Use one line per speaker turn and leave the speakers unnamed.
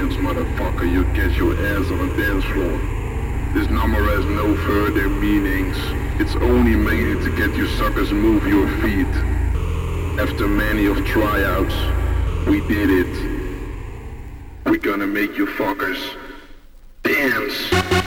dance, motherfucker, you get your ass on the dance floor. This number has no further meanings. It's only made to get you suckers move your feet. After many of tryouts, we did it. We're gonna make you fuckers dance.